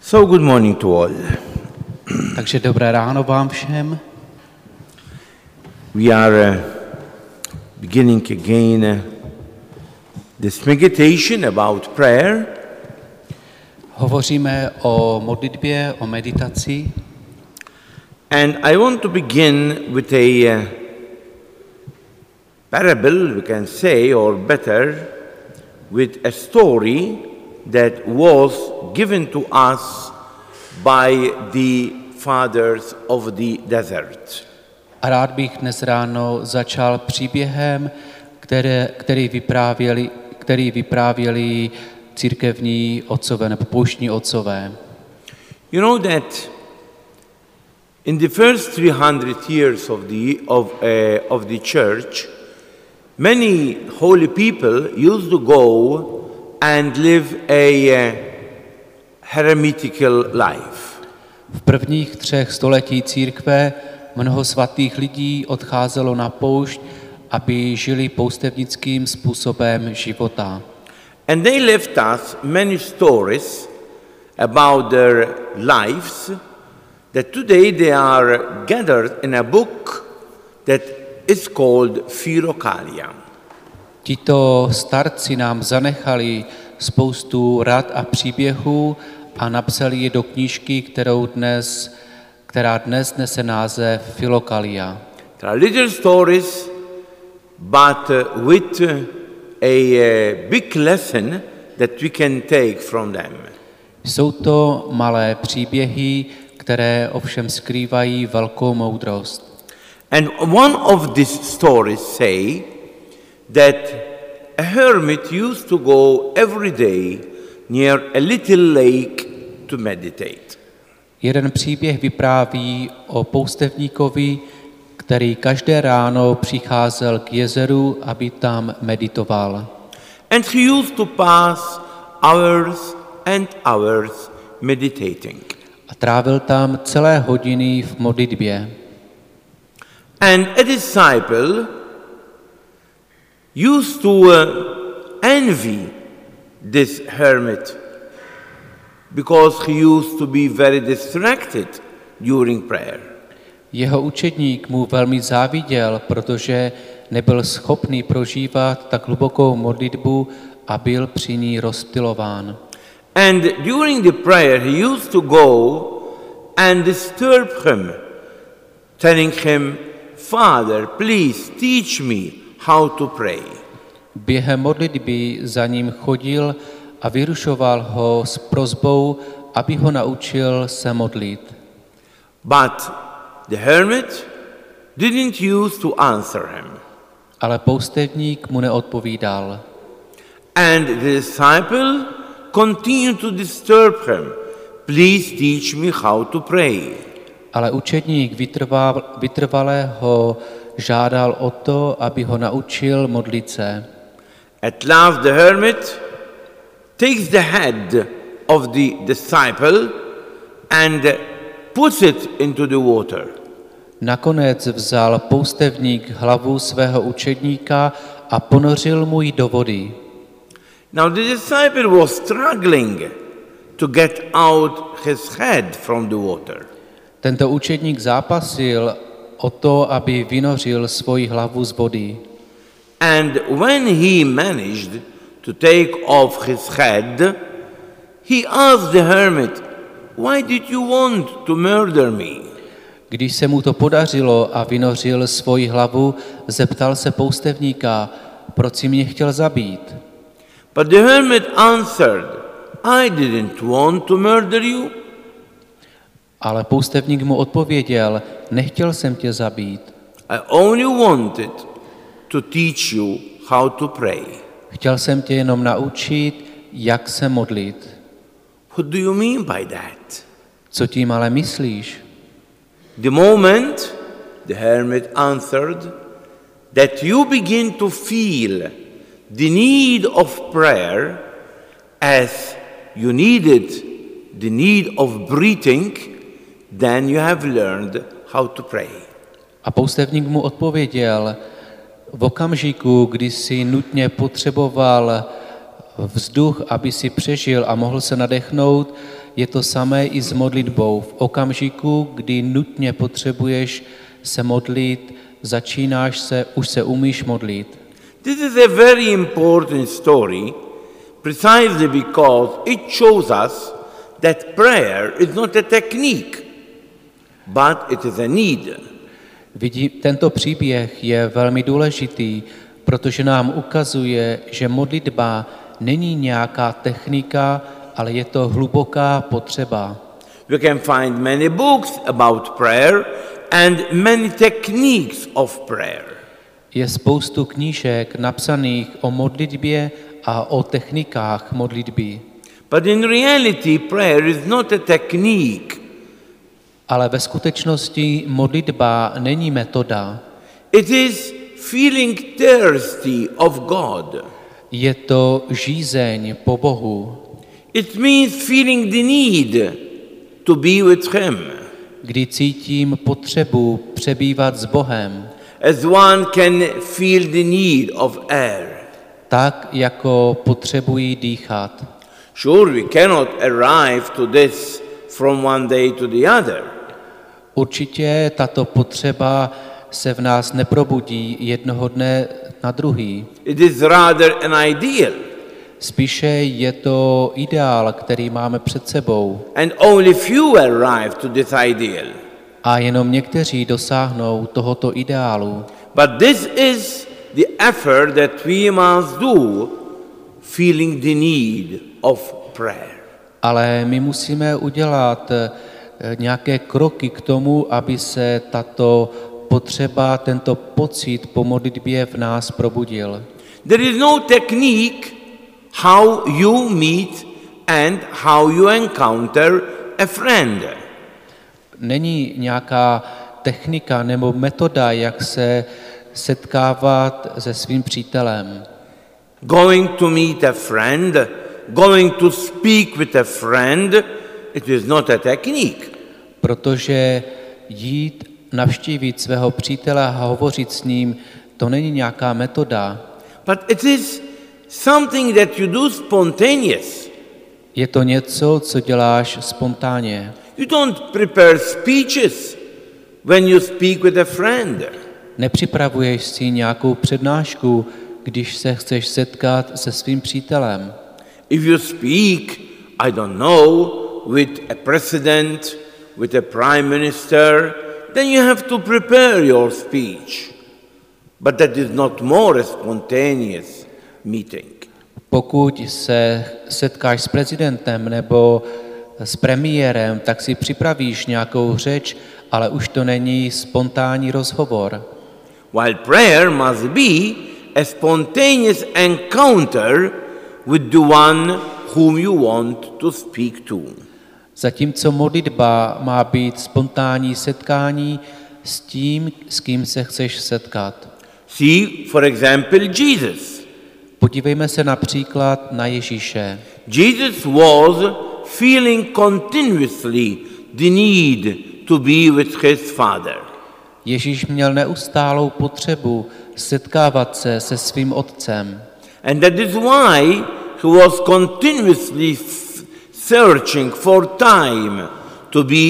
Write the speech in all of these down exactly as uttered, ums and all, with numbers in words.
So good morning to all. Takže dobré ráno vám všem. We are uh, beginning again uh, this meditation about prayer. Hovoříme o modlitbě, o meditaci. And I want to begin with a uh, parable, we can say, or better, with a story that was given to us by the fathers of the desert. A rád bych dnes ráno začal příběhem, které, který, vyprávěli, který vyprávěli církevní otcové nebo pouštní otcové. You know that in the first three hundred years of the, of, uh, of the church, many holy people used to go and live a uh, heremitical life. V prvních třech století církve mnoho svatých lidí odcházelo na poušť, aby žili poustevnickým způsobem života. And they left us many stories about their lives that today they are gathered in a book that is called Philokalia. Tito starci nám zanechali spoustu rad a příběhů a napsali je do knížky, kterou dnes, která dnes nese název Philokalia. There are little stories, but uh, with uh, a uh, big lesson that we can take from them. Jsou to malé příběhy, které ovšem skrývají velkou moudrost. And one of these stories say that a hermit used to go every day near a little lake to meditate. Jeden příběh vypráví o poustevníkovi, který každé ráno přicházel k jezeru, aby tam meditoval. And he used to pass hours and hours meditating. A trávil tam celé hodiny v modlitbě. And a disciple used to uh, envy this hermit because he used to be very distracted during prayer. Jeho učedník mu velmi záviděl, protože nebyl schopný prožívat tak hlubokou modlitbu a byl při ní rozptylován. And during the prayer he used to go and disturb him, telling him, "Father, please teach me how to pray." Během modlitby za ním chodil a vyrušoval ho s prosbou, aby ho naučil se modlit. But the hermit didn't use to answer him. Ale poustevník mu neodpovídal. And the disciple continued to disturb him. "Please teach me how to pray." Ale učedník vytrval, vytrvale ho žádal o to, aby ho naučil modlit se. At last the hermit takes the head of the disciple and puts it into the water. Nakonec vzal poustevník hlavu svého učedníka a ponořil mu ji do vody. Now the disciple was struggling to get out his head from the water. Tento učedník zápasil o to, aby vynořil svoji hlavu z vody. And when he managed to take off his head, he asked the hermit, "Why did you want to murder me?" Když se mu to podařilo a vynořil svoji hlavu, zeptal se poustevníka, proč si mě chtěl zabít. But the hermit answered, "I didn't want to murder you." Ale poustevník mu odpověděl, nechtěl jsem tě zabít. I only wanted to teach you how to pray. Chtěl jsem tě jenom naučit, jak se modlit. What do you mean by that? Co tím ale myslíš? The moment, the hermit answered, that you begin to feel the need of prayer as you needed the need of breathing, then you have learned how to pray. A poustevník mu odpověděl, v okamžiku, kdy si nutně potřeboval vzduch, aby si přežil a mohl se nadechnout, je to samé i s modlitbou. V okamžiku, kdy nutně potřebuješ se modlit, začínáš se, už se umíš modlit. This is a very important story, precisely because it shows us that prayer is not a technique, but it is a need. Vidí, tento příběh je velmi důležitý, protože nám ukazuje, že modlitba není nějaká technika, ale je to hluboká potřeba. We can find many books about prayer and many techniques of prayer. Je spoustu knížek napsaných o modlitbě a o technikách modlitby. But in reality, prayer is not a technique. Ale ve skutečnosti modlitba není metoda. It is feeling thirsty of God. Je to žízeň po Bohu. It means feeling the need to be with Him. Kdy cítím potřebu přebývat s Bohem. As one can feel the need of air. Tak, jako potřebují dýchat. Sure, we cannot arrive to this from one day to the other. Určitě tato potřeba se v nás neprobudí jednoho dne na druhý. It is rather an ideal. Spíše je to ideál, který máme před sebou. And only few arrive to this ideal. A jenom někteří dosáhnou tohoto ideálu. But this is the effort that we must do, feeling the need of prayer. Ale my musíme udělat nějaké kroky k tomu, aby se tato potřeba, tento pocit po modlitbě v nás probudil. There is no technique how you meet and how you encounter a friend. Není nějaká technika nebo metoda, jak se setkávat se svým přítelem. Going to meet a friend, going to speak with a friend, it is not a technique. Protože jít navštívit svého přítele a hovořit s ním, to není nějaká metoda. But it is something that you do spontaneous. Je to něco, co děláš spontánně. You don't prepare speeches when you speak with a friend. Nepřipravuješ si nějakou přednášku, když se chceš setkat se svým přítelem. If you speak, I don't know, with a president, with a prime minister, then you have to prepare your speech. But that is not more a spontaneous meeting. Pokud se setkáš s prezidentem nebo s premiérem, tak si připravíš nějakou řeč, ale už to není spontánní rozhovor. While prayer must be a spontaneous encounter with the one whom you want to speak to. Zatímco modlitba má být spontánní setkání s tím, s kým se chceš setkat. See, for example, Jesus. Podívejme se například na Ježíše. Jesus was feeling continuously the need to be with his Father. Ježíš měl neustálou potřebu setkávat se se svým otcem. And that is why he was continuously searching for time to be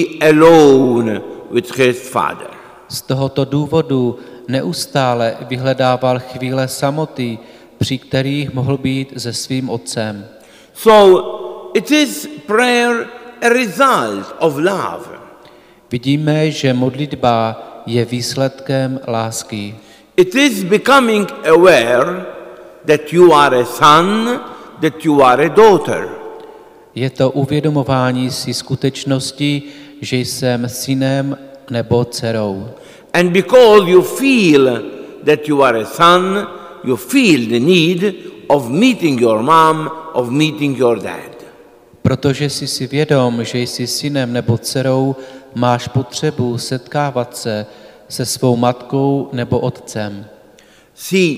alone with his Father. Z tohoto důvodu neustále vyhledával chvíle samoty, při kterých mohl být se svým otcem. So it is prayer a result of love. Vidíme, že modlitba je výsledkem lásky. It is becoming aware that you are a son, that you are a daughter. Je to uvědomování si skutečnosti, že jsem synem nebo dcerou. And because you feel that you are a son, you feel the need of meeting your mom, of meeting your dad. Protože jsi si vědom, že jsi synem nebo dcerou, máš potřebu setkávat se se svou matkou nebo otcem. See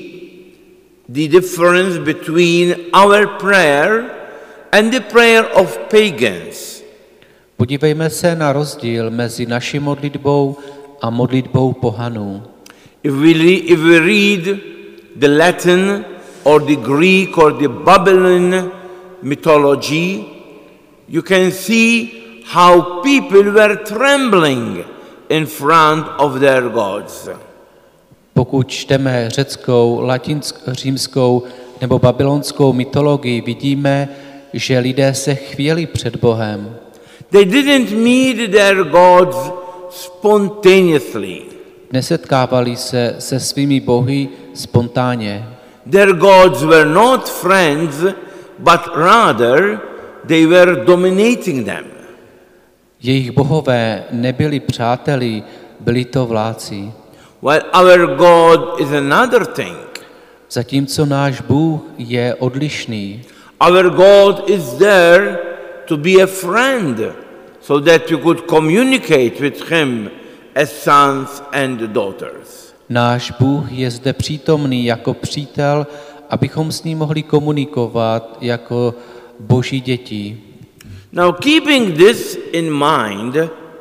the difference between our prayer and the prayer of pagans. Podívejme se na rozdíl mezi naší modlitbou a modlitbou pohanů. If we, re- if we read the Latin or the Greek or the Babylonian mythology, you can see how people were trembling in front of their gods. Pokud čteme řeckou, latinskou, římskou nebo babylonskou mytologii, vidíme, že lidé se chvěli před Bohem. They didn't meet their gods spontaneously. Nesetkávali se se svými bohy spontánně. Their gods were not friends, but rather they were dominating them. Jejich bohové nebyli přáteli, byli to vládci. While our God is another thing. Zatímco náš Bůh je odlišný. Our God is there to be a friend, so that you could communicate with him as sons and daughters. Náš Bůh je zde přítomný jako přítel, abychom s ním mohli komunikovat jako boží děti. Now, keeping this in mind,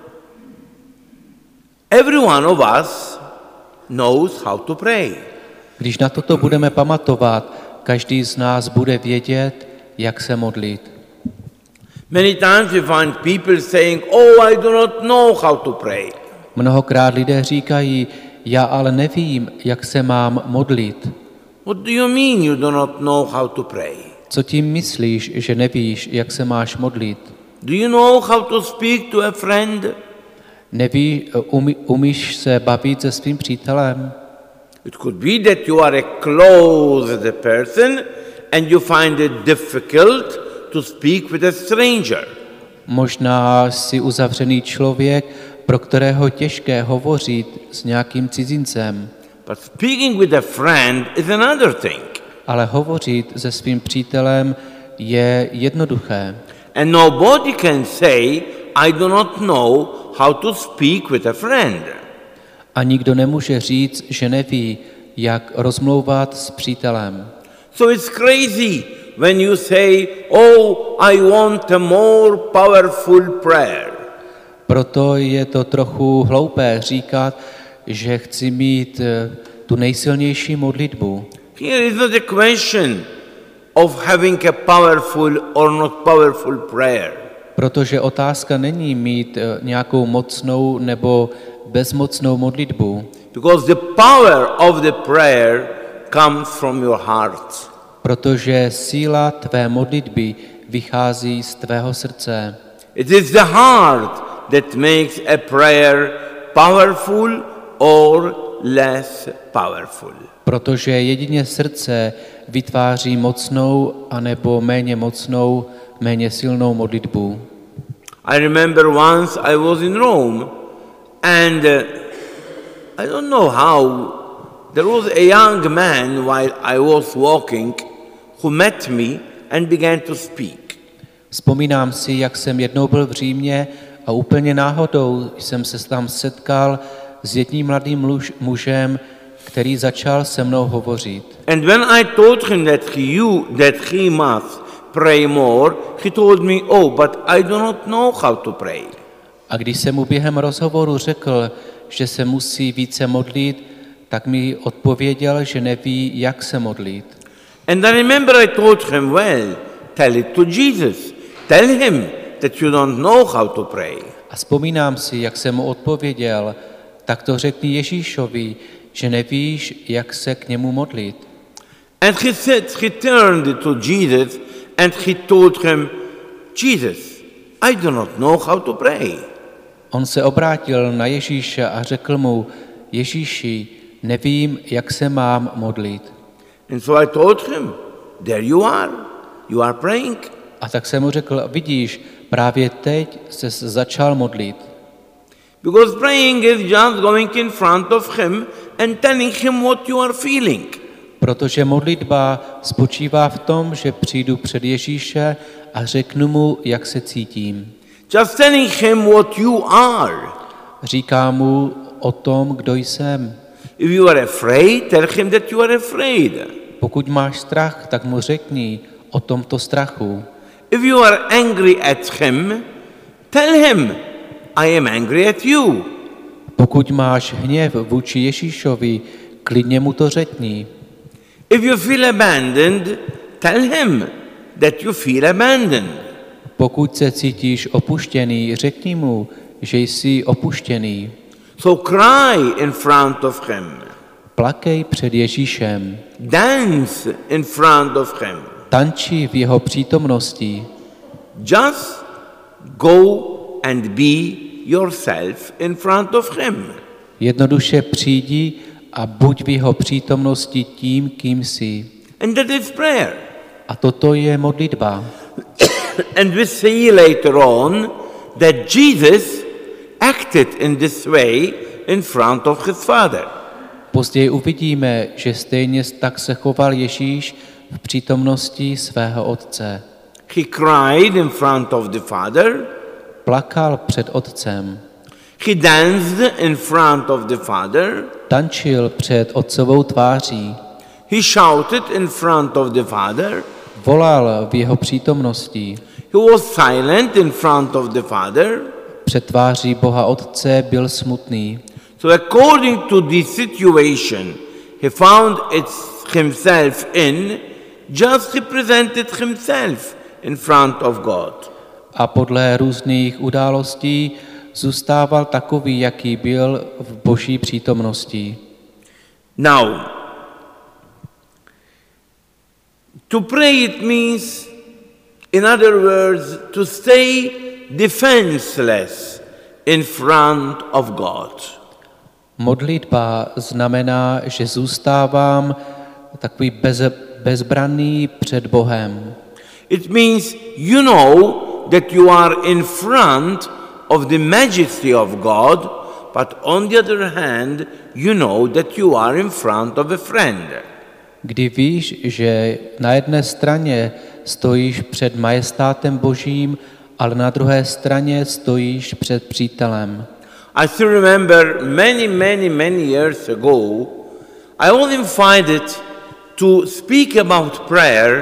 every one of us knows how to pray. Když na toto budeme pamatovat, každý z nás bude vědět, jak se modlit. Many times we find people saying, "Oh, I do not know how to pray." Mnohokrát lidé říkají, já ale nevím, jak se mám modlit. What do you mean you do not know how to pray? Co tím myslíš, že nevíš, jak se máš modlit? Do you know how to speak to a friend? Neví, umí, umíš se bavit se svým přítelem? It could be that you are a closed person and you find it difficult to speak with a stranger. Možná jsi uzavřený člověk, pro kterého těžké hovořit s nějakým cizincem. But speaking with a friend is another thing. Ale hovořit se svým přítelem je jednoduché. And nobody can say, I do not know how to speak with a friend. A nikdo nemůže říct, že neví, jak rozmlouvat s přítelem. So it's crazy when you say, oh, I want a more powerful prayer. Proto je to trochu hloupé říkat, že chci mít tu nejsilnější modlitbu. Here is not a question of having a powerful or not powerful prayer. Protože otázka není mít nějakou mocnou nebo bezmocnou modlitbu. Because the power of the prayer comes from your heart. Protože síla tvé modlitby vychází z tvého srdce. It is the heart that makes a prayer powerful or less powerful. Protože jedině srdce vytváří mocnou anebo méně mocnou, méně silnou modlitbu. I remember once I was in Rome and uh, I don't know how, there was a young man while I was walking who met me and began to speak. Vzpomínám si, jak jsem jednou byl v Římě a úplně náhodou jsem se tam setkal s jedním mladým muž, mužem, který začal se mnou hovořit. And when I told him that he, you, that he must pray more, he told me, oh, but I do not know how to pray. A když jsem mu během rozhovoru řekl, že se musí více modlit, tak mi odpověděl, že neví, jak se modlit. And I remember I told him, well, tell it to Jesus. Tell him that you don't know how to pray. A vzpomínám si, jak jsem mu odpověděl, tak to řekni Ježíšovi, že nevíš, jak se k němu modlit. And he said, he turned to Jesus and he told him, Jesus, I do not know how to pray. On se obrátil na Ježíše a řekl mu, Ježíši, nevím, jak se mám modlit. And so I told him, there you are, you are praying. A tak jsem mu řekl, vidíš, právě teď se začal modlit. Because praying is just going in front of him and telling him what you are feeling. Protože modlitba spočívá v tom, že přijdu před Ježíše a řeknu mu, jak se cítím. Just telling him what you are. Říká mu o tom, kdo jsem. If you are afraid, tell him that you are afraid. Pokud máš strach, tak mu řekni o tomto strachu. If you are angry at him, tell him, I am angry at you. Pokud máš hněv vůči Ježíšovi, klidně mu to řekni. If you feel abandoned, tell him that you feel abandoned. Pokud se cítíš opuštěný, řekni mu, že jsi opuštěný. So cry in front of him. Plakej před Ježíšem. Dance in front of him. Tanči v jeho přítomnosti. Just go and be yourself in front of him. Jednoduše přijdi a buď v jeho přítomnosti tím, kým jsi. And that is prayer. A toto je modlitba. And we see later on that Jesus acted in this way in front of his Father. Později uvidíme, že stejně tak se choval Ježíš v přítomnosti svého Otce. He cried in front of the Father. Plakal před Otcem. He danced in front of the Father. Tančil před Otcovou tváří. He shouted in front of the Father. Volal v jeho přítomnosti. He was silent in front of the Father. Před tváří Boha Otce byl smutný. So according to the situation he found it himself in, just represented himself in front of God. A podle různých událostí zůstával takový, jaký byl v Boží přítomnosti. Now, to pray it means, in other words, to stay defenseless in front of God. Modlitba znamená, že zůstávám takový bez, bezbranný před Bohem. It means you know that you are in front of the majesty of God, but on the other hand, you know that you are in front of a friend. Kdy víš, že na jedné straně stojíš před majestátem Božím, ale na druhé straně stojíš před přítelem. I still remember many, many, many years ago, I was invited to speak about prayer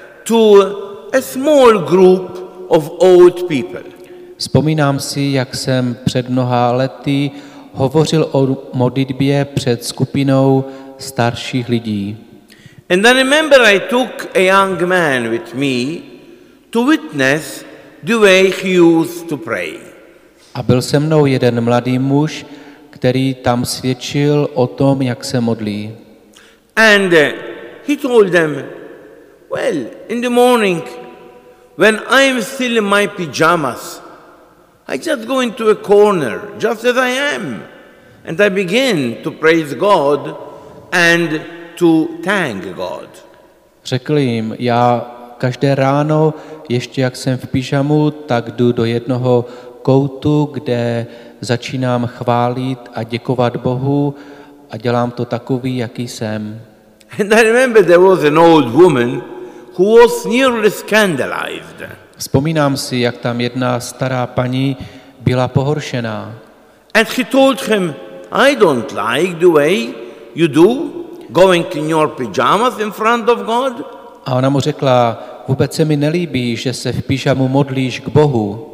to a small group of old people. Vzpomínám si, jak jsem před mnoha lety hovořil o modlitbě před skupinou starších lidí. And I remember I took a young man with me to witness the way he used to pray. A byl se mnou jeden mladý muž, který tam svědčil o tom, jak se modlí. And uh, he told them, well, in the morning, when I am still in my pajamas, I just go into a corner, just as I am, and I begin to praise God and to thank God. Řekl jim, já každé ráno, ještě jak jsem v pyžamu, tak jdu do jednoho koutu, kde začínám chválit a děkovat Bohu a dělám to takový, jaký jsem. And I remember there was an old woman who was nearly scandalized. Vzpomínám si, jak tam jedna stará paní byla pohoršená. And he told him, I don't like the way you do, going in your pajamas in front of God. A ona mu řekla, vůbec se mi nelíbí, že se v pyžamu modlíš k Bohu.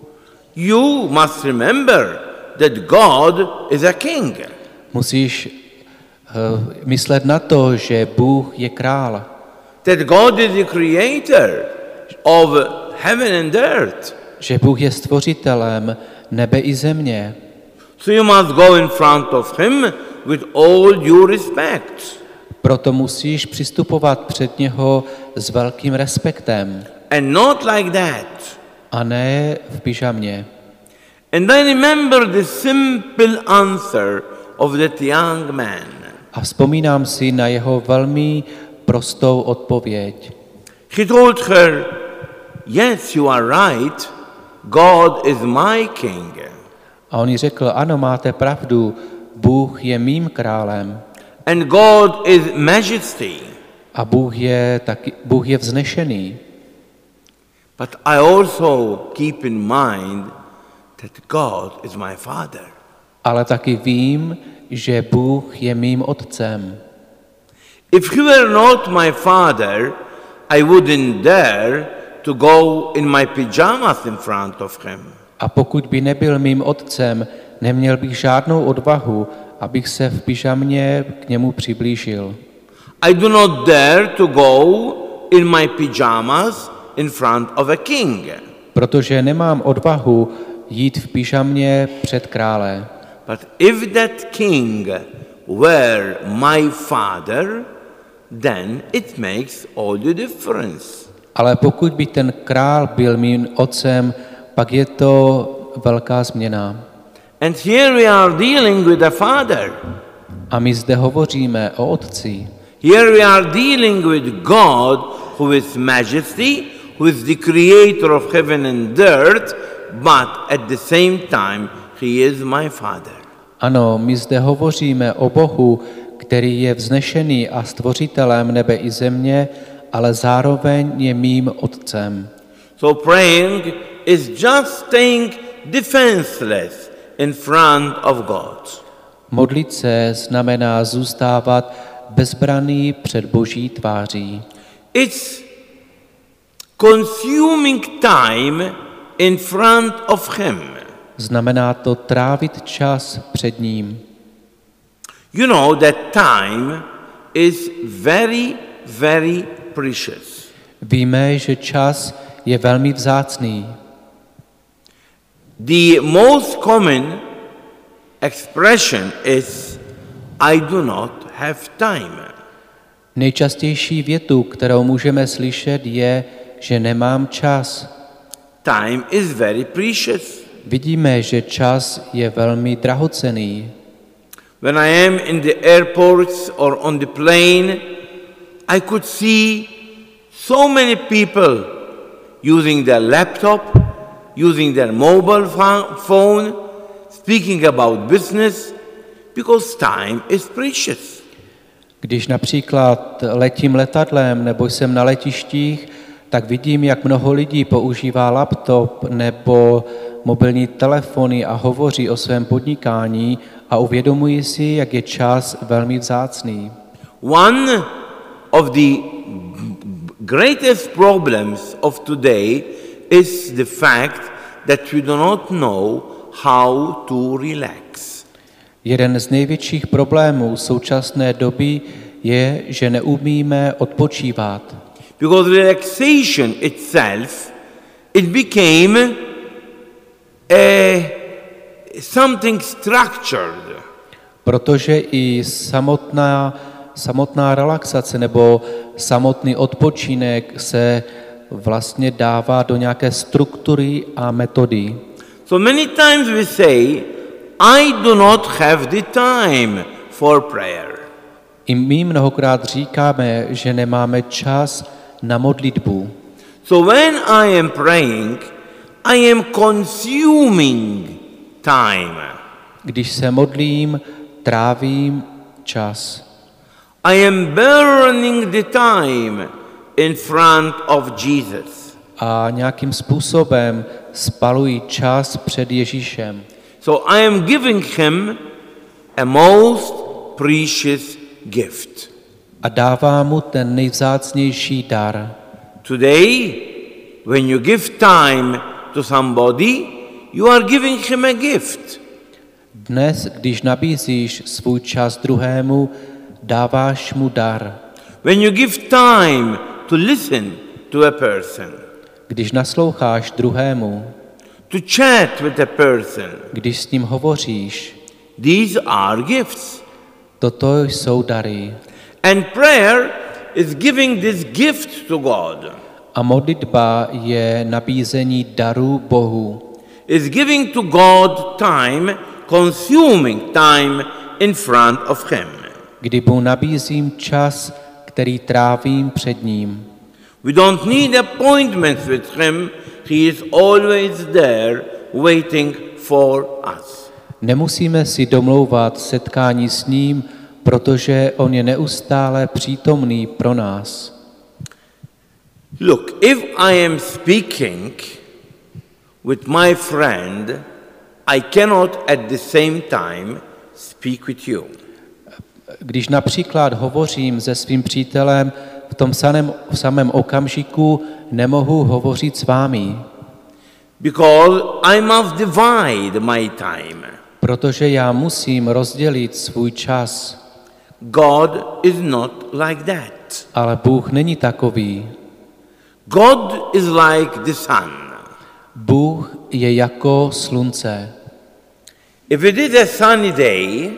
You must remember that God is a king. Musíš uh, myslet na to, že Bůh je král. That God is the creator of heaven and earth. Že Bůh je stvořitelem nebe i země. So you must go in front of him with all due respect. Proto musíš přistupovat před něho s velkým respektem. And not like that. A ne v pyžamě. And I remember the simple answer of that young man. A vzpomínám si na jeho velmi prostou odpověď. He told her, yes, you are right, God is my king. A on jí řekl, ano, máte pravdu, Bůh je mým králem. And God is majesty. A Bůh je, taky, Bůh je vznešený. But I also keep in mind that God is my father. Ale taky vím, že Bůh je mým otcem. If he were not my father, I wouldn't dare to go in my pajamas in front of him. A pokud by nebyl mým otcem, neměl bych žádnou odvahu, abych se v pyžamě k němu přiblížil. I do not dare to go in my pajamas in front of a king. protože nemám odvahu jít v pyžamě před krále. But if that king were my father, then it makes all the difference. Ale pokud by ten král byl mým otcem, pak je to velká změna. And here we are dealing with a father. A my zde hovoříme o otci. Here we are dealing with God, who is majesty, who is the creator of heaven and earth, but at the same time he is my father. Ano, my zde hovoříme o Bohu, který je vznešený a stvořitelem nebe i země, ale zároveň je mým otcem. So praying is just staying defenseless in front of God. Modlit se znamená zůstávat bezbranný před Boží tváří. It's consuming time in front of him. Znamená to trávit čas před ním. You know that time is very, very precious. Víme, že čas je velmi vzácný. The most common expression is I do not have time. Nejčastější větu, kterou můžeme slyšet, je, že nemám čas. Time is very precious. Vidíme, že čas je velmi drahocenný. When I am in the airports or on the plane, I could see so many people using their laptop, using their mobile phone, speaking about business, because time is precious. Když například letím letadlem nebo jsem na letištích, tak vidím, jak mnoho lidí používá laptop nebo mobilní telefony a hovoří o svém podnikání a uvědomují si, jak je čas velmi vzácný. One of the greatest problems of today is the fact that we do not know how to relax. Jeden z největších problémů současné doby je, že neumíme odpočívat. Because relaxation itself, it became a, something structured. Protože i samotná, samotná relaxace nebo samotný odpočinek se vlastně dává do nějaké struktury a metody. So many times we say, I do not have the time for prayer. I my mnohokrát říkáme, že nemáme čas na modlitbu. So when I am praying, I am consuming time. Když se modlím, trávím čas. I am burning the time in front of Jesus. A nějakým způsobem spaluji čas před Ježíšem. So I am giving him a most precious gift. A dává mu ten nejvzácnější dar. Today, when you give time to somebody, you are giving him a gift. Dnes, když nabízíš svůj čas druhému, dáváš mu dar. When you give time to listen to a person, Když nasloucháš druhému, to chat with a person, když s ním hovoříš, these are gifts. toto jsou dary. And prayer is giving this gift to God. A modlitba je nabízení daru Bohu. Is giving to God time, consuming time in front of him. Kdy mu nabízím čas, který trávím před ním. We don't need appointments with him. He is always there waiting for us. Nemusíme si domlouvat setkání s ním, protože on je neustále přítomný pro nás. Look, if I am speaking with my friend, I cannot at the same time speak with you. Když například hovořím se svým přítelem, v tom samém, v samém okamžiku nemohu hovořit s vámi. Because I must divide my time. Protože já musím rozdělit svůj čas. God is not like that. Ale Bůh není takový. God is like the sun. Bůh je jako slunce. If it is a sunny day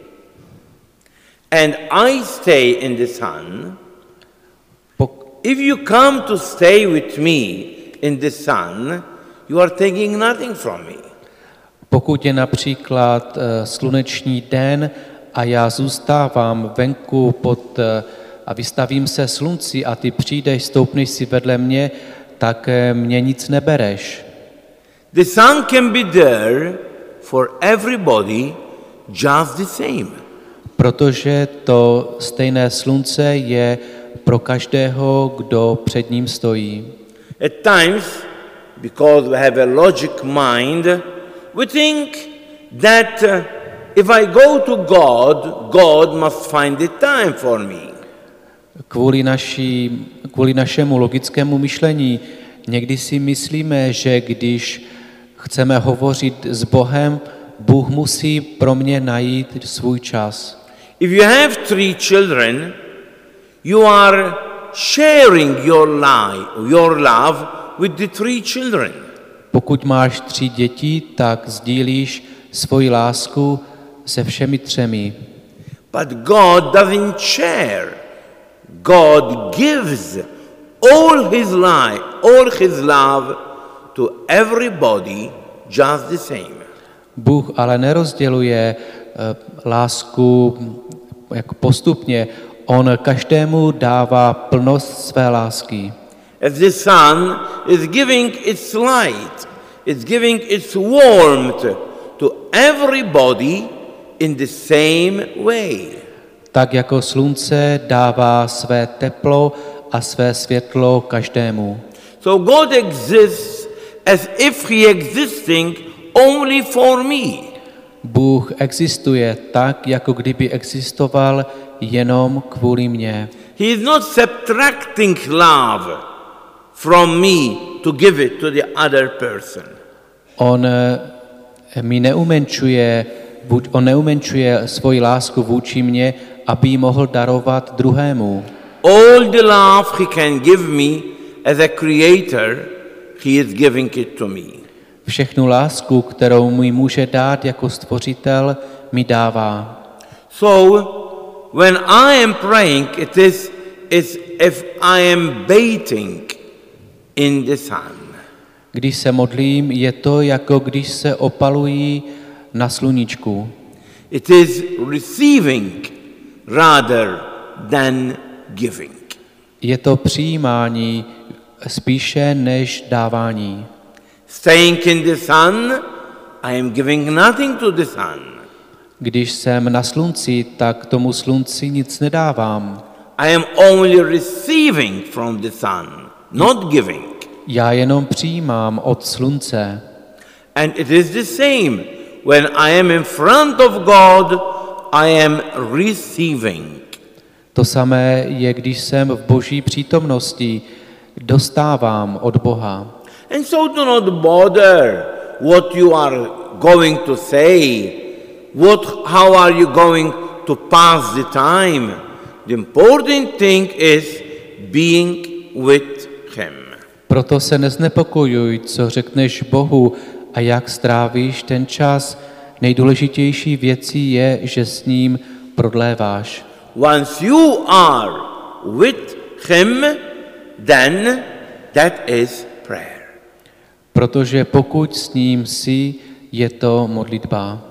and I stay in the sun, Pok- if you come to stay with me in the sun, you are taking nothing from me. Pokud je například eh, sluneční den a já zůstávám venku pod, eh, a vystavím se slunci a ty přijdeš, stoupneš si vedle mě, tak eh, mě nic nebereš. The sun can be there for everybody just the same. Protože to stejné slunce je pro každého, kdo před ním stojí. At times, because we have a logic mind, we think that uh, if I go to God, God must find the time for me. Kvůli, naší, kvůli našemu logickému myšlení někdy si myslíme, že když chceme hovořit s Bohem, Bůh musí pro mě najít svůj čas. If you have three children, you are sharing your life, your love with the three children. Pokud máš tři děti, tak sdílíš svoji lásku se všemi třemi. But God doesn't share. God gives all his life, all his love to everybody just the same. Bůh ale nerozděluje eh, lásku jako postupně. On každému dává plnost své lásky. As the sun is giving its light, it's giving its warmth to everybody in the same way. Tak jako slunce dává své teplo a své světlo každému. So God exists as if he existing only for me. Bůh existuje tak, jako kdyby existoval jenom kvůli mně. He is not subtracting love from me to give it to the other person. On mi neumenčuje, on neumenčuje svoji lásku vůči mně, aby ji mohl darovat druhému. All the love he can give me as a creator, he is giving it to me. Všechnu lásku, kterou mi může dát jako stvořitel, mi dává. So when I am praying, it is as if I am bathing in the sun. Když se modlím, je to jako když se opalují na sluníčku. It is receiving rather than giving. Je to přijímání spíše než dávání. Staying in the sun, I am giving nothing to the sun. Když jsem na slunci, tak tomu slunci nic nedávám. I am only receiving from the sun, not giving. Já jenom přijímám od slunce. And it is the same. When I am in front of God, I am receiving. To samé je, když jsem v Boží přítomnosti, dostávám od Boha. And so do not bother what you are going to say, what, how are you going to pass the time. The important thing is being with him. Proto se neznepokojuj, co řekneš Bohu a jak strávíš ten čas. Nejdůležitější věcí je, že s ním prodléváš. Once you are with him, then that is prayer. Protože pokud s ním jsi, je to modlitba.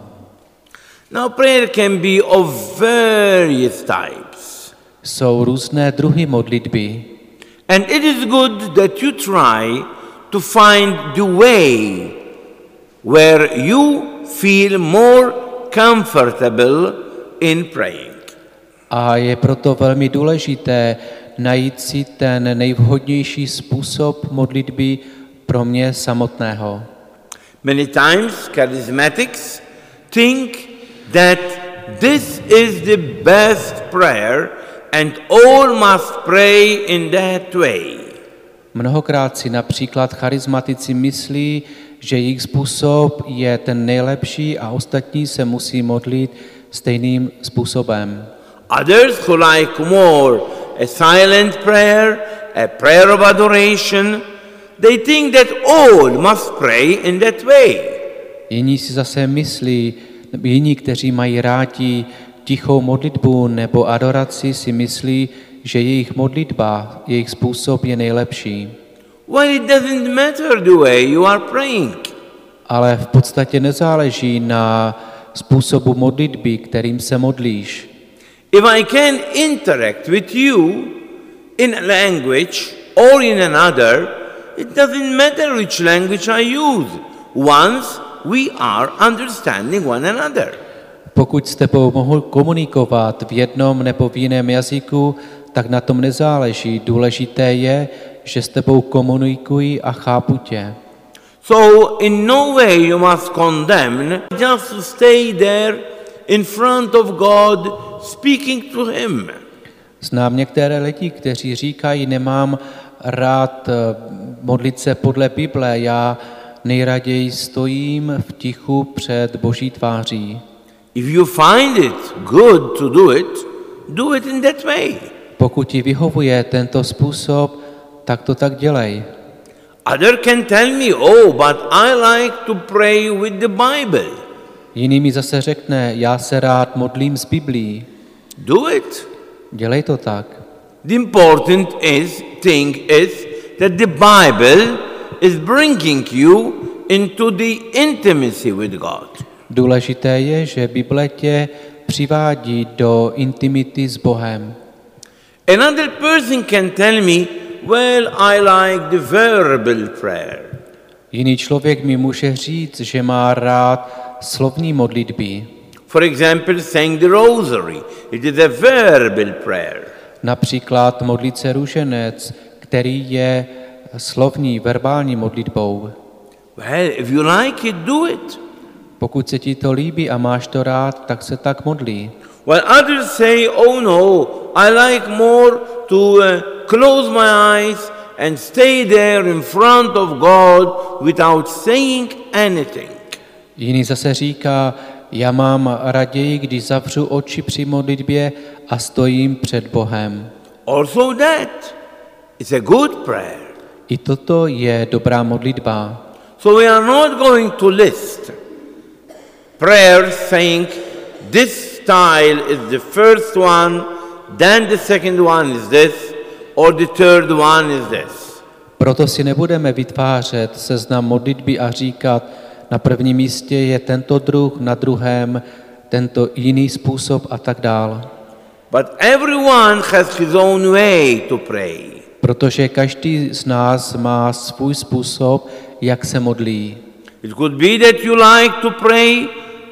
Now prayer can be of various types. Jsou různé druhy modlitby. And it is good that you try to find the way where you feel more comfortable in praying. A je proto velmi důležité najít si ten nejvhodnější způsob modlitby pro mě samotného. Many times charismatics think that this is the best prayer and all must pray in that way. Mnohokrát si například charismatici myslí, že jejich způsob je ten nejlepší a ostatní se musí modlit stejným způsobem. Others who like more a silent prayer, a prayer of adoration, they think that all must pray in that way. Jiní si zase myslí, jiní, kteří mají rádi tichou modlitbu nebo adoraci, si myslí, že jejich modlitba, jejich způsob je nejlepší. Well, it doesn't matter the way you are praying. Ale v podstatě nezáleží na způsobu modlitby, kterým se modlíš. If I can interact with you in a language or in another, it doesn't matter which language I use, once we are understanding one another. Pokud s tebou mohu komunikovat v jednom nebo v jiném jazyku, tak na tom nezáleží. Důležité je, že s tebou komunikuji a chápu tě. So in no way you must condemn, just to stay there in front of God speaking to him. Znám některé lidi, kteří říkají, nemám rád modlit se podle Bible, já nejraději stojím v tichu před Boží tváří. If you find it good to do it, do it in that way. Pokud ti vyhovuje tento způsob, tak to tak dělej. Other can tell me, oh, but I like to pray with the Bible. Jiný mi zase řekne, já se rád modlím s Biblií. Do it. Dělej to tak. The important is, thing is that the Bible is bringing you into the intimacy with God. Důležité je, že Bible tě přivádí do intimity s Bohem. Another person can tell me, well, I like the verbal prayer. Jiný člověk mi může říct, že má rád slovní modlitby. For example, saying the rosary. It is a verbal prayer. Například modlit se růženec, který je slovní, verbální modlitbou. Well, if you like it, do it. Pokud se ti to líbí a máš to rád, tak se tak modlí. While others say, oh no, I like more to uh, close my eyes and stay there in front of God without saying anything. Jiný zase říká, já mám raději, když zavřu oči při modlitbě a stojím před Bohem. Also that is a good prayer. I toto je dobrá modlitba. So we are not going to list prayers saying this style is the first one, then the second one is this, or the third one is this. Proto si nebudeme vytvářet seznam modlitby a říkat, na prvním místě je tento druh, na druhém tento jiný způsob a tak dál. But everyone has his own way to pray. Protože každý z nás má svůj způsob, jak se modlí. It could be that you like to pray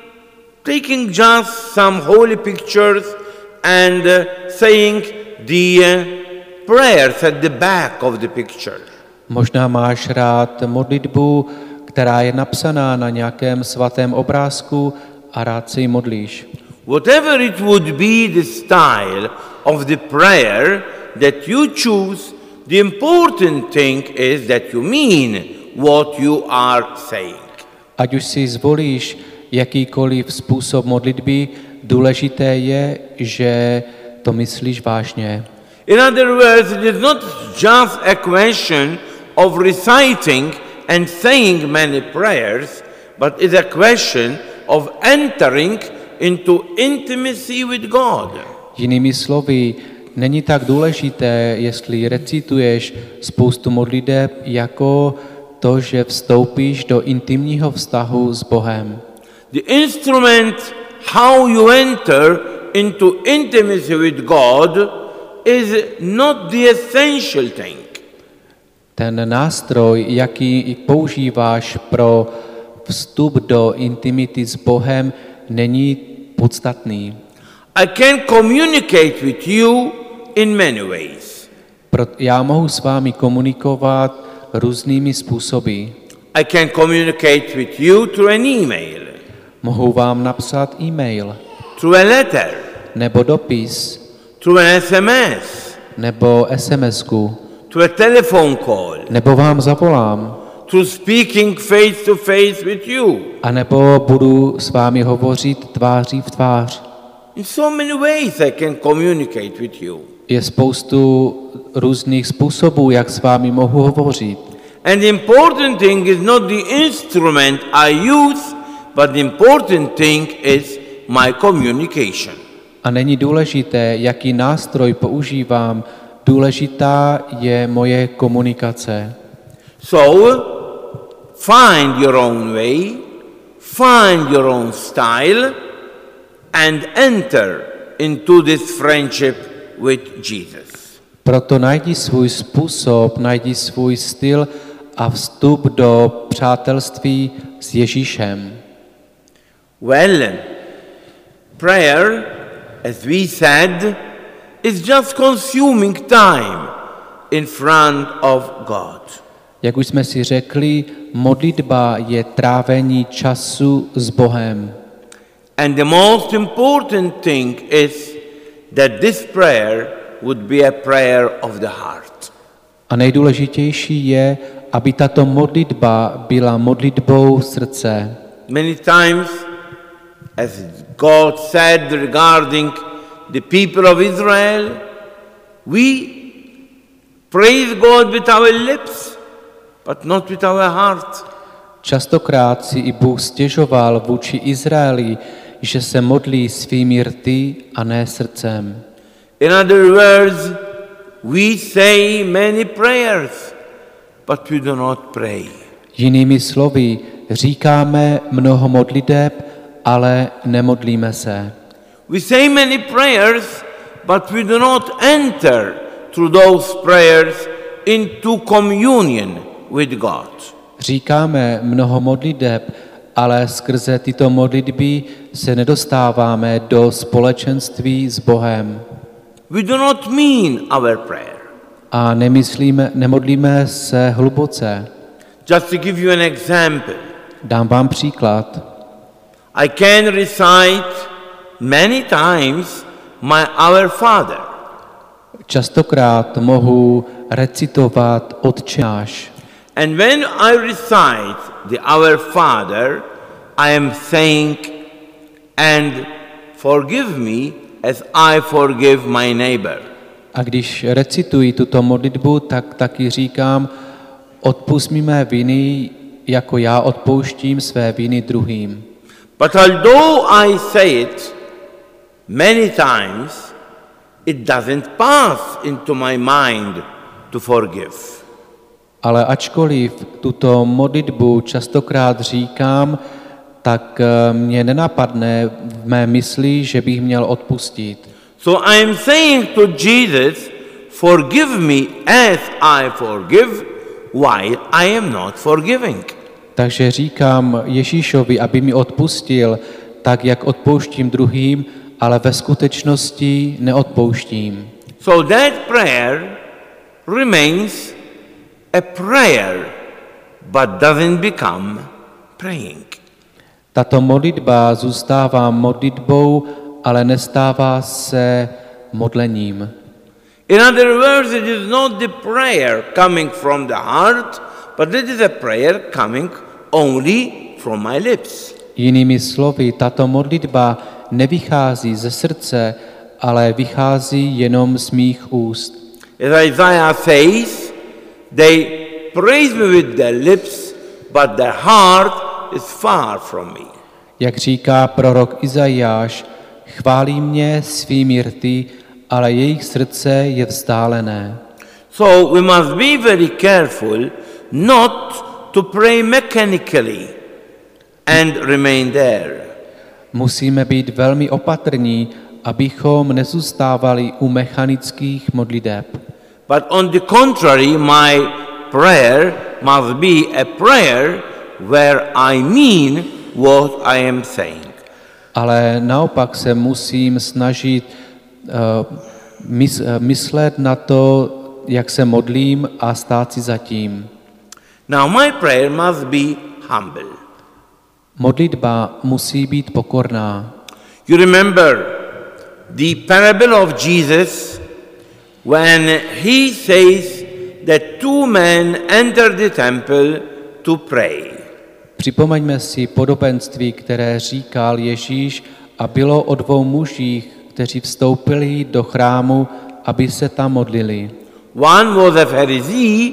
taking just some holy pictures and uh, saying the uh, prayers at the back of the picture. Možná máš rád modlitbu, která je napsaná na nějakém svatém obrázku a rád se ji modlíš. Whatever it would be the style of the prayer that you choose, the important thing is that you mean what you are saying. Ať už si zvolíš jakýkoliv způsob modlitby, důležité je, že to myslíš vážně. In other words, it is not just a question of reciting and saying many prayers, but it's a question of entering into intimacy with God. Jinými slovy, není tak důležité, jestli recituješ spoustu modliteb, jako to, že vstoupíš do intimního vztahu s Bohem. The instrument how you enter into intimacy with God is not the essential thing. Ten nástroj, jaký používáš pro vstup do intimity s Bohem, není podstatný. I can communicate with you in many ways. Já mohu s vámi komunikovat různými způsoby. I can communicate with you through an email. Mohu vám napsat e-mail. Through a letter. Nebo dopis. Through an S M S. Nebo es em esku. Through a telephone call. Nebo vám zavolám. Through speaking face to face with you. A nebo budu s vámi hovořit tváří v tvář. In so many ways I can communicate with you. Je spoustu různých způsobů, jak s vámi mohu hovořit. And the important thing is not the instrument I use, but the important thing is my communication. A není důležité, jaký nástroj používám, důležitá je moje komunikace. So, find your own way, find your own style, and enter into this friendship with Jesus. Proto najdi svůj způsob, najdi svůj styl a vstup do přátelství s Ježíšem. Well, prayer, as we said, is just consuming time in front of God. Jak už jsme si řekli, modlitba je trávení času s Bohem. And the most important thing is that this prayer would be a prayer of the heart. A nejdůležitější je, aby tato modlitba byla modlitbou srdce. Many times, as God said regarding the people of Israel, we praise God with our lips, but not with our heart. Častokrát si i Bůh stěžoval vůči Izraeli, že se modlí svými rty a ne srdcem. In other words, we say many prayers, but we do not pray. Jinými slovy, říkáme mnoho modliteb, ale nemodlíme se. We say many prayers, but we do not enter through those prayers into communion with God. Říkáme mnoho modliteb, ale skrze tyto modlitby se nedostáváme do společenství s Bohem. We do not mean our prayer. A nemyslíme, nemodlíme se hluboce. Just to give you an example, Dám vám příklad. I can recite many times my Our Father. Častokrát mohu recitovat Otče náš. And when I recite the Our Father, I am saying, and forgive me as I forgive my neighbor. A když recituji tuto modlitbu, tak taky říkám, odpusť mi mé viny, jako já odpouštím své viny druhým. But although I say it many times, it doesn't pass into my mind to forgive. Ale ačkoliv tuto modlitbu častokrát říkám, tak mě nenapadne v mé mysli, že bych měl odpustit. So I am saying to Jesus, forgive me as I forgive, while I am not forgiving. Takže říkám Ježíšovi, aby mi odpustil, tak jak odpouštím druhým, ale ve skutečnosti neodpouštím. So that prayer remains a prayer, but doesn't become praying. Tato modlitba zůstává modlitbou, ale nestává se modlením. In other words, it is not the prayer coming from the heart, but it is a prayer coming only from my lips. Jinými slovy, tato modlitba nevychází ze srdce, ale vychází jenom z mých úst. As Isaiah says, they praise me with their lips, but their heart is far from me. Jak říká prorok Izajáš, chválí mě svými rty, ale jejich srdce je vzdálené. So we must be very careful not to pray mechanically and remain there. Musíme být velmi opatrní, abychom nezůstávali u mechanických modliteb. But on the contrary, my prayer must be a prayer where I mean what I am saying. Ale naopak se musím snažit uh, mys- myslet na to, jak se modlím a stát si za tím. Now my prayer must be humble. Modlitba musí být pokorná. You remember the parable of Jesus when he says that two men entered the temple to pray. Připomeňme si podobenství, které říkal Ježíš, a bylo o dvou mužích, kteří vstoupili do chrámu, aby se tam modlili. One was a Pharisee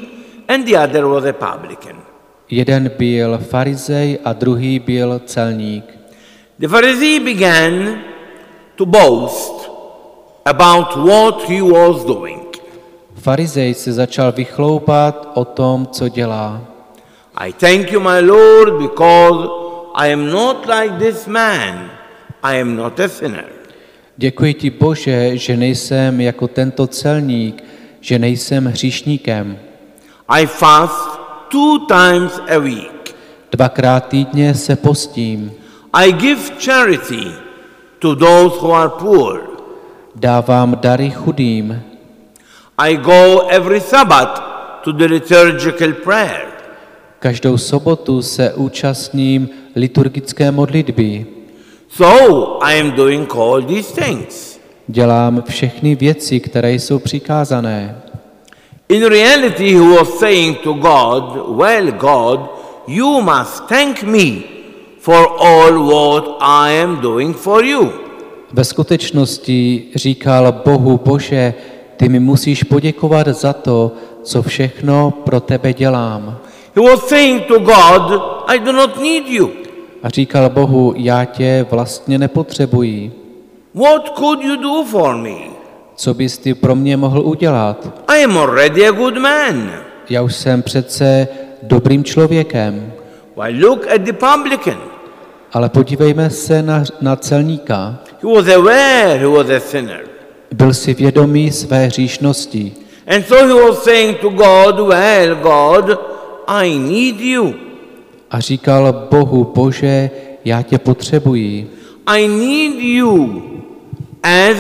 and the other was a publican. Jeden byl farizej a druhý byl celník. The Pharisee began to boast about what he was doing. Farizej se začal vychloupat o tom, co dělá. I thank you, my Lord, because I am not like this man. I am not a sinner. Děkuji ti, Bože, že nejsem jako tento celník, že nejsem hříšníkem. I fast two times a week. Dvakrát týdně se postím. I give charity to those who are poor. Dávám dary chudým. I go every Sabbath to the liturgical prayer. Každou sobotu se účastním liturgické modlitby. So I am doing all these things. Dělám všechny věci, které jsou přikázané. In reality, he was saying to God, well, God, you must thank me for all what I am doing for you. Ve skutečnosti říkal Bohu, Bože, ty mi musíš poděkovat za to, co všechno pro tebe dělám. He was saying to God, I do not need you. A říkal Bohu, já tě vlastně nepotřebuji. What could you do for me? Co bys ty pro mě mohl udělat? I am already a good man. Já už jsem přece dobrým člověkem. Well, look at the publican. Ale podívejme se na, na celníka. He was aware he was a sinner. Byl si vědomý své hříšnosti. And so he was saying to God, well, God, I need you. A říkal Bohu, Bože, já tě potřebuji. I need you as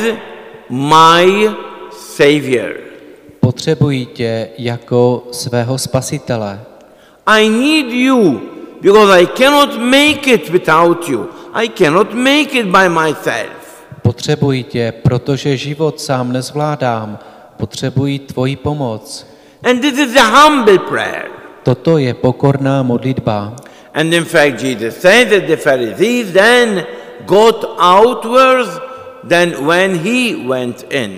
my savior. Potřebuji tě jako svého spasitele. I need you because I cannot make it without you. I cannot make it by myself. Potřebuji tě, protože život sám nezvládám. Potřebuji tvoji pomoc. And this is a humble prayer. Toto je pokorná modlitba. And in fact, Jesus said that the Pharisees then got out worse than when he went in.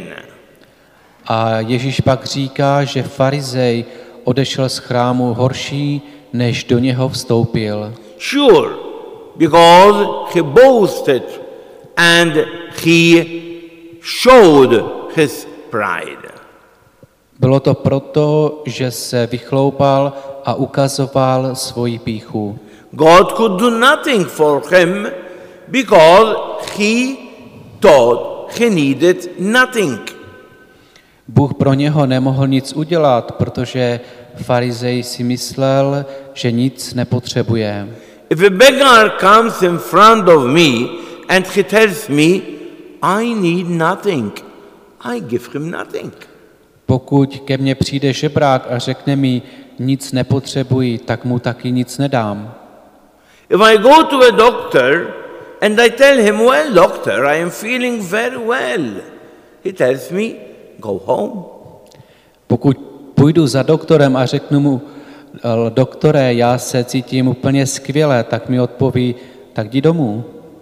A Ježíš pak říká, že farizej odešel z chrámu horší, než do něho vstoupil. Sure, because he boasted and he showed his pride. Bylo to proto, že se vychloupal a ukazoval svoji pýchu. God could do nothing for him because he thought he needed nothing. Bůh pro něho nemohl nic udělat, protože farizej si myslel, že nic nepotřebuje. If a beggar comes in front of me and he tells me, I need nothing, I give him nothing. Pokud ke mně přijde žebrák a řekne mi, nic nepotřebuji, tak mu taky nic nedám. If I go to a doctor and I tell him, well, doctor, I am feeling very well, he tells me, go home. Pokud půjdu za doktorem a řeknu mu, doktore, já se cítím úplně skvěle, tak mi odpoví, tak jdi domů.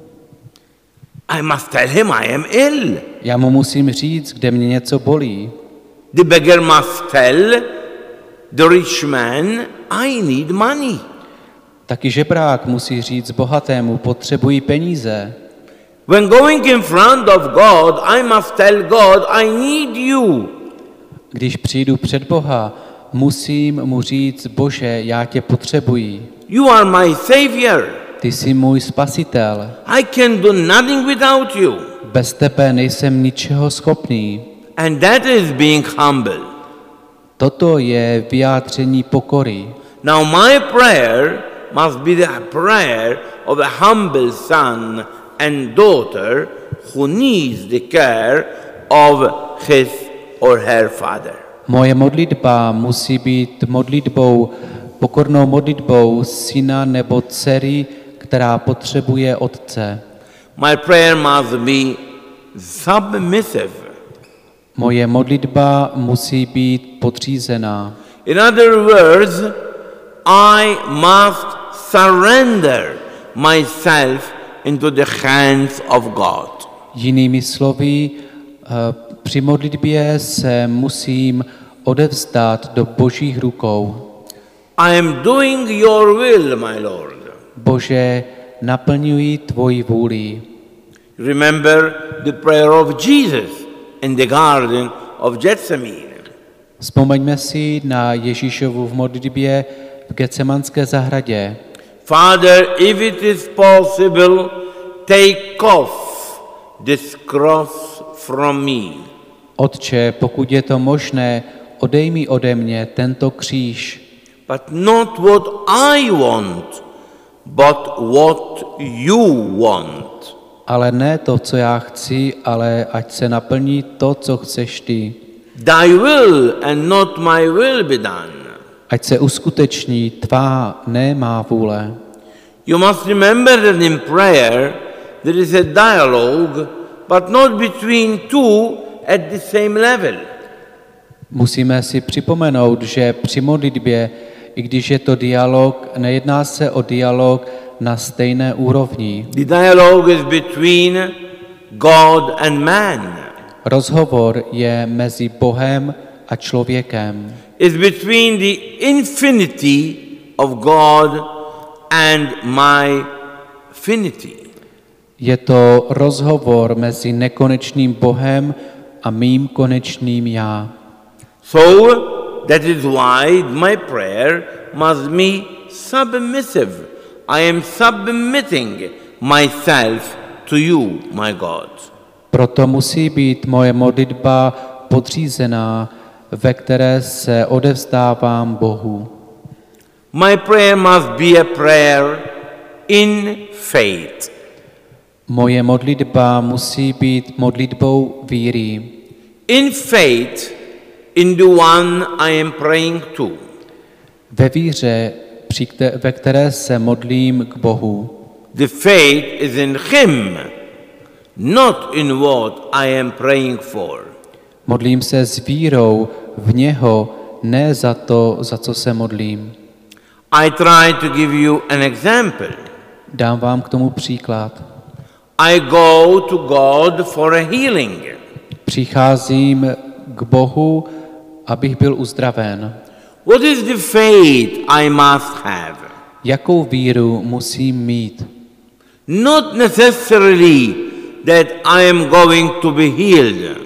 I must tell him I am ill. Já mu musím říct, kde mě něco bolí. The beggar must tell the rich man, I need money. Taky žebrák musí říct bohatému, potřebuji peníze. When going in front of God, I must tell God, I need you. Když přijdu před Boha, musím mu říct, Bože, já tě potřebuji. You are my savior. Ty jsi můj spasitel. I can do nothing without you. Bez tebe nejsem ničeho schopný. And that is being humble. Toto je vyjádření pokory. Now my prayer must be the prayer of a humble son and daughter who needs the care of his or her father. Moje modlitba musí být modlitbou, pokornou modlitbou syna nebo dcery, která potřebuje otce. My prayer must be submissive. Moje modlitba musí být podřízená. In other words, I must surrender myself into the hands of God. Jinými slovy, při modlitbě se musím odevzdat do Božích rukou. I am doing your will, my Lord. Bože, naplňuji tvoji vůli. Remember the prayer of Jesus in the garden of Gethsemane. Vzpomeňme si na Ježíšovu v modlitbě v Getsemanské zahradě. Father, if it is possible, take off this cross from me. Otče, pokud je to možné, odejmi ode mě tento kříž. But not what I want, but what you want. Ale ne to, co já chci, ale ať se naplní to, co chceš ty. Thy will and not my will be done. Ať se uskuteční tvá, ne má vůle. You must remember that in prayer there is a dialogue, but not between two at the same level. Musíme si připomenout, že při modlitbě, i když je to dialog, nejedná se o dialog na stejné úrovni. The dialogue is between God and man. Rozhovor je mezi Bohem a člověkem. It's between the infinity of God and my finity. Je to rozhovor mezi nekonečným Bohem a mým konečným já. So that is why my prayer must be submissive. I am submitting myself to you, my God. Proto musí být moje modlitba podřízená, ve které se odevzdávám Bohu. My prayer must be a prayer in faith. Moje modlitba musí být modlitbou víry. In faith in the one I am praying to. Ve víře, při kte- ve které se modlím k Bohu. The faith is in Him, not in what I am praying for. Modlím se s vírou v něho, ne za to, za co se modlím. I try to give you an example. Dám vám k tomu příklad. I go to God for a healing. Přicházím k Bohu, abych byl uzdraven. What is the faith I must have? Jakou víru musím mít? Not necessarily that I am going to be healed,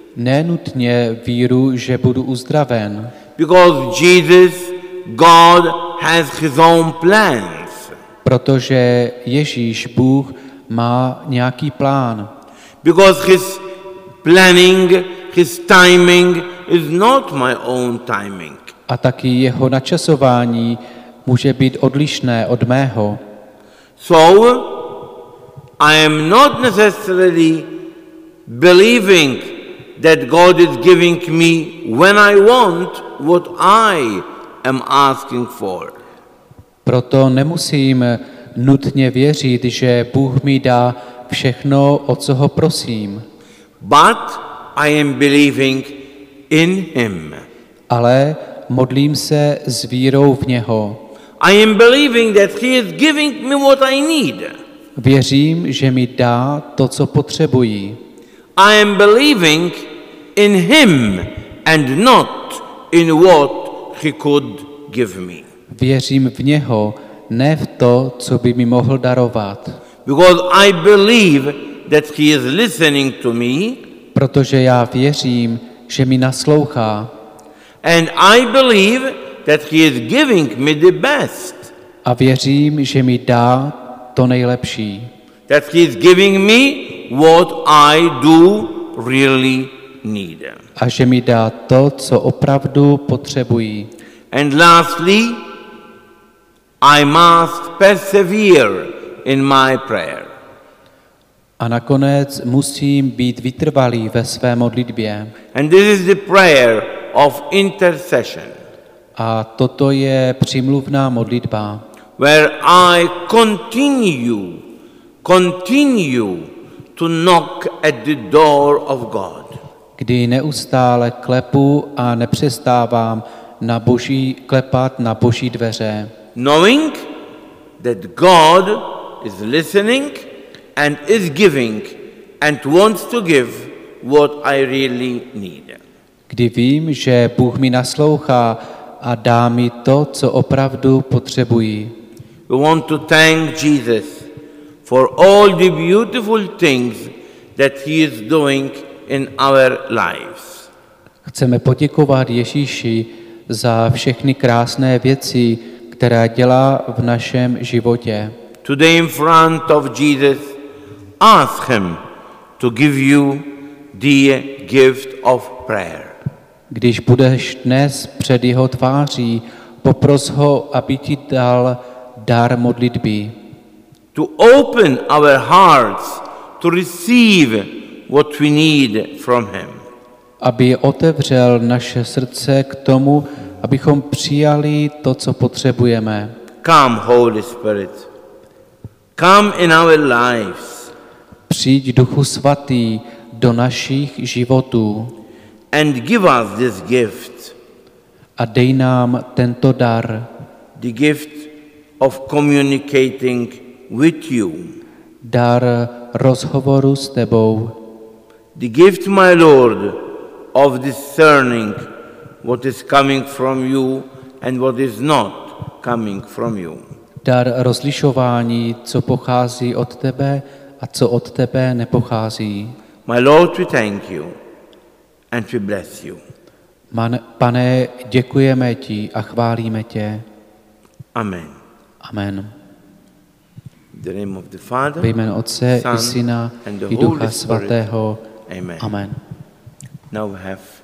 Nenutně víru, že budu uzdraven, because Jesus, God, has His own plans. protože Ježíš, Bůh, má nějaký plán. Because His planning, His timing is not my own timing. A taky jeho načasování může být odlišné od mého. So, I am not necessarily believing that God is giving me when I want what I am asking for. Proto nemusím nutně věřit, že Bůh mi dá všechno, o co ho prosím, But I am believing in Him. ale modlím se s vírou v něho. I am believing that He is giving me what I need. Věřím, že mi dá to, co potřebuji. I am believing in Him and not in what He could give me. Věřím v něho, ne v to, co by mi mohl darovat. Because I believe that He is listening to me, Protože já věřím, že mi naslouchá. and I believe that He is giving me the best. A věřím, že mi dá to nejlepší. That He is giving me what I do really need. A že mi dá to, co opravdu potřebuji. And lastly, I must persevere in my prayer. A nakonec musím být vytrvalý ve své modlitbě. And this is the prayer of intercession, A toto je přímluvná modlitba, where I continue, continue to knock at the door of God. kdy neustále klepu a nepřestávám na boží, klepat na boží dveře. Knowing that God is listening and is giving and wants to give what I really need. kdy vím, že Bůh mi naslouchá a dá mi to, co opravdu potřebuji. We want to thank Jesus for all the beautiful things that he is doing in our lives. Chceme poděkovat Ježíši za všechny krásné věci, které dělá v našem životě. Today in front of Jesus, ask him to give you the gift of prayer. Když budeš dnes před jeho tváří, popros ho, aby ti dal dar modlitby. To open our hearts to receive what we need from him. Aby otevřel naše srdce k tomu, abychom přijali to, co potřebujeme. Come, Holy Spirit. Come in our lives. Přijď, Duchu Svatý, do našich životů. And give us this gift. A dej nám tento dar. The gift of communicating with you. Dar rozhovoru s tebou. The gift, my Lord, of discerning what is coming from you and what is not coming from you. Dar rozlišování, co pochází od tebe a co od tebe nepochází. My Lord, we thank you and we bless you. Man, Pane, děkujeme ti a chválíme tě. Amen. Amen. In the name of the Father, Ve jménu Otce Son, i Syna and the i Ducha Holy Spirit. Svatého. Amen. Amen. Now we have